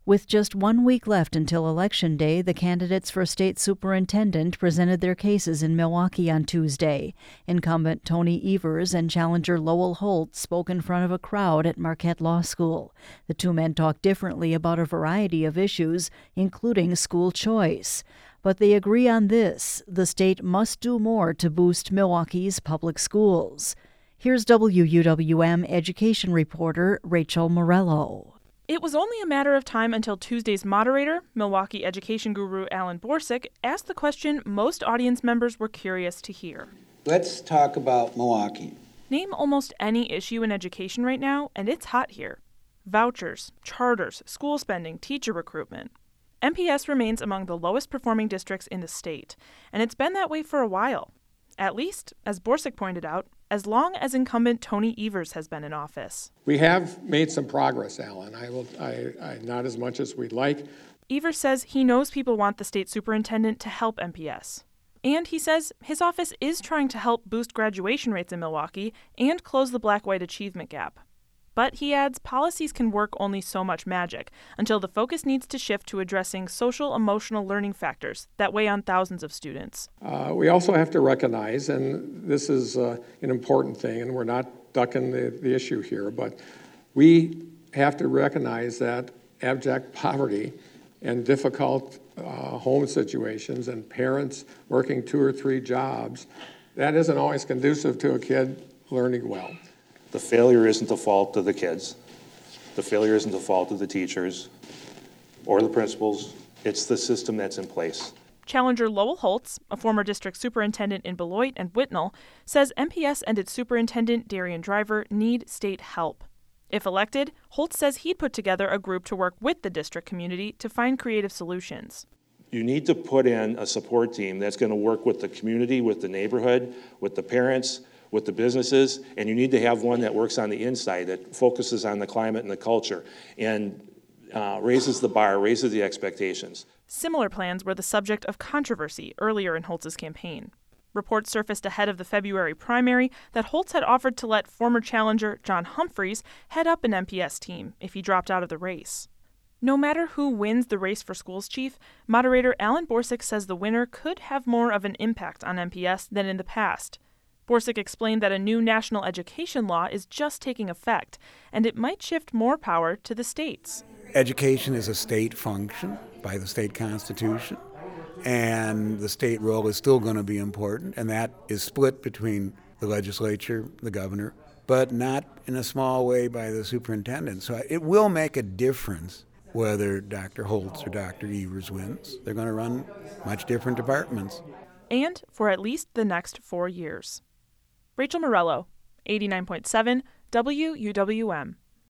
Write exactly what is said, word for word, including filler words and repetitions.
With just one week left until Election Day, the candidates for state superintendent presented their cases in Milwaukee on Tuesday. Incumbent Tony Evers and challenger Lowell Holt spoke in front of a crowd at Marquette Law School. The two men talked differently about a variety of issues, including school choice. But they agree on this: the state must do more to boost Milwaukee's public schools. Here's W U W M education reporter Rachel Morello. It was only a matter of time until Tuesday's moderator, Milwaukee education guru Alan Borsuk, asked the question most audience members were curious to hear. Let's talk about Milwaukee. Name almost any issue in education right now, and it's hot here. Vouchers, charters, school spending, teacher recruitment. M P S remains among the lowest performing districts in the state, and it's been that way for a while. At least, as Borsuk pointed out, as long as incumbent Tony Evers has been in office. We have made some progress, Alan. I will, I, I, not as much as we'd like. Evers says he knows people want the state superintendent to help M P S. And he says his office is trying to help boost graduation rates in Milwaukee and close the black-white achievement gap. But he adds policies can work only so much magic until the focus needs to shift to addressing social-emotional learning factors that weigh on thousands of students. Uh, we also have to recognize, and this is uh, an important thing, and we're not ducking the, the issue here, but we have to recognize that abject poverty and difficult uh, home situations and parents working two or three jobs, that isn't always conducive to a kid learning well. The failure isn't the fault of the kids. The failure isn't the fault of the teachers or the principals. It's the system that's in place. Challenger Lowell Holtz, a former district superintendent in Beloit and Whitnall, says M P S and its superintendent, Darian Driver, need state help. If elected, Holtz says he'd put together a group to work with the district community to find creative solutions. You need to put in a support team that's going to work with the community, with the neighborhood, with the parents, with the businesses, and you need to have one that works on the inside, that focuses on the climate and the culture, and uh, raises the bar, raises the expectations. Similar plans were the subject of controversy earlier in Holtz's campaign. Reports surfaced ahead of the February primary that Holtz had offered to let former challenger John Humphreys head up an M P S team if he dropped out of the race. No matter who wins the race for schools chief, moderator Alan Borsuk says the winner could have more of an impact on M P S than in the past. Borsuk explained that a new national education law is just taking effect, and it might shift more power to the states. Education is a state function by the state constitution, and the state role is still going to be important, and that is split between the legislature, the governor, but not in a small way by the superintendent. So it will make a difference whether Doctor Holtz or Doctor Evers wins. They're going to run much different departments. And for at least the next four years. Rachel Morello, eighty-nine point seven W U W M.